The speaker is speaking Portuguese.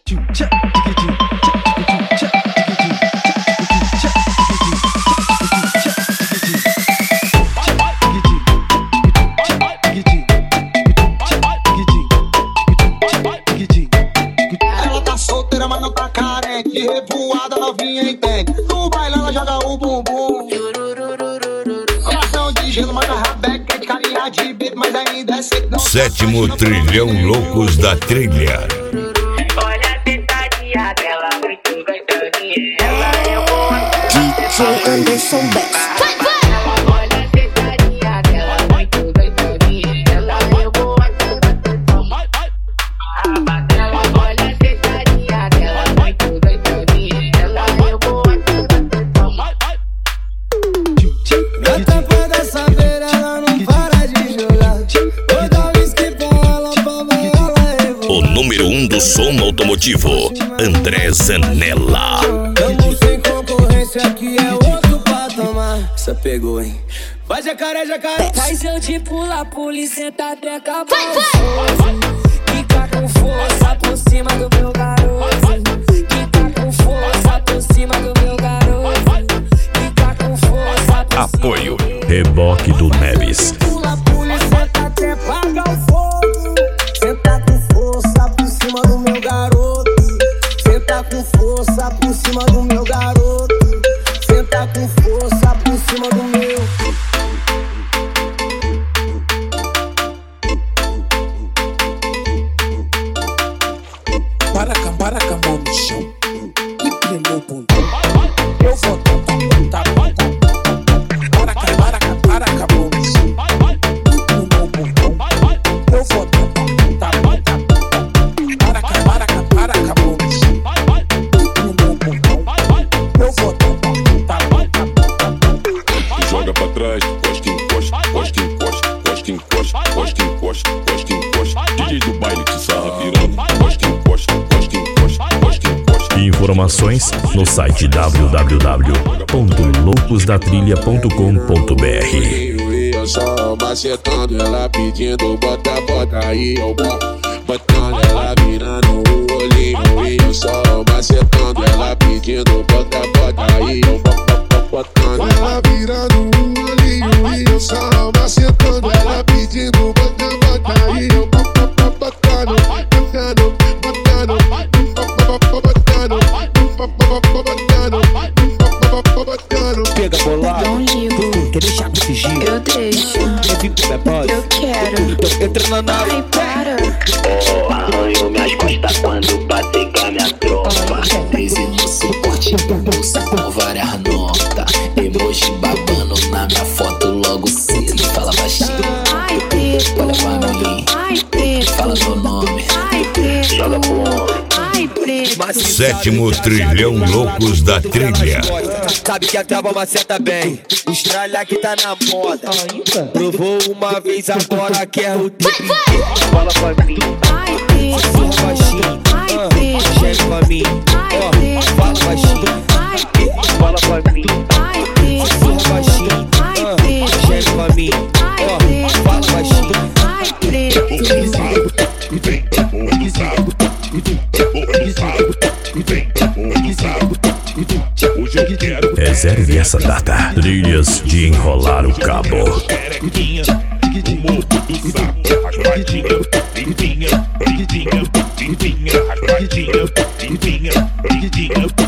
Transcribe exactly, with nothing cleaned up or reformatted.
Ela tá solteira, mas não tá carente. Revoada, novinha entende. No baile ela joga o bumbum. Coração de gelo, manda rabeca. É de carinha de bebê, mas ainda é seco. Sétimo trilhão loucos da trilha. Olha a tentadinha dela, muito gostosinha. Ela é boa. D J Anderson Bex. Olha a tentadinha dela, muito gostosinha. Ela é boa. Olha a tentadinha dela, muito gostosinha. Ela é boa. Na tampa dessa beira ela não para de jogar. Toda vez que pra ela, pra ela revoar. O número um do som automotivo, André Zanella. Tamo sem concorrência, aqui é outro patamar. Essa pegou, hein? Vai jacaré, jacaré. Faz eu te pular, polícia tá até acabando. Fica com força por cima do meu garoto. Fica com força por cima do meu garoto. Fica com força por cima. Apoio Reboque do Neves. Pula, polícia tá até pagar o fogo. Senta com força por cima do meu garoto. Senta com força por cima do meu garoto. Senta com força por cima do meu. Para cá, para cá, mão no chão. E prendeu o bundão. Eu vou tampar, tampar, tampar. Para cá, para cá, para cá, mão no chão. E prendeu o bundão. Eu vou tampar, tampar, tampar. Para cá, para cá, para cá, mão no chão. E prendeu o bundão. Eu vou tampar, tampar, tampar. Joga pra trás, costa, encosta, costa, encosta, costa, encosta, costa, encosta, costa, encosta. D J do baile te sarra virando. Costa, encosta, costa, encosta, costa, encosta. Informações no site w w w ponto loucos da trilha ponto com ponto b r. E eu só macetando ela pedindo bota, bota aí eu boto. Botando ela virando o olhinho. E eu só macetando ela pedindo bota, bota aí eu boto. Botando ela virando o olhinho. E eu só macetando ela pedindo bota, bota aí eu boto. Botando, botando, botando, botando, botando, botando. Pega bolado. Não ligo. Quer deixar de fingir? Eu deixo. Eu quero. Entra na nave. Ai, para. Oh, arranho minhas costas quando bater com a minha tropa. Crise no suporte, bolsa com várias notas. Emoji babando na minha foto logo cedo. Fala baixinho, Ai, preto. olha pra mim, Ai, preto. fala meu nome, Ai, preto. joga pro homem. Ai, preto. Sétimo trilhão loucos da trilha. Sabe que a trava maceta bem. Estralha que tá na moda. Provou uma vez, agora quer o triplo. Fala pra mim, Ai, preto. fala baixinho. Ai, preto. Chega pra mim, Ai, ó, preto. fala baixinho. Ai, preto. Fala pra mim, Ai, preto. fala baixinho. Ai, preto. Chega pra mim, ó, fala baixinho. Ai, preto. Reserve essa data. Trilhas de enrolar o cabo. Perequinha, o morto do sapo, raspadinha, limpinha, limpinha, limpinha, raspadinha, limpinha, limpinha.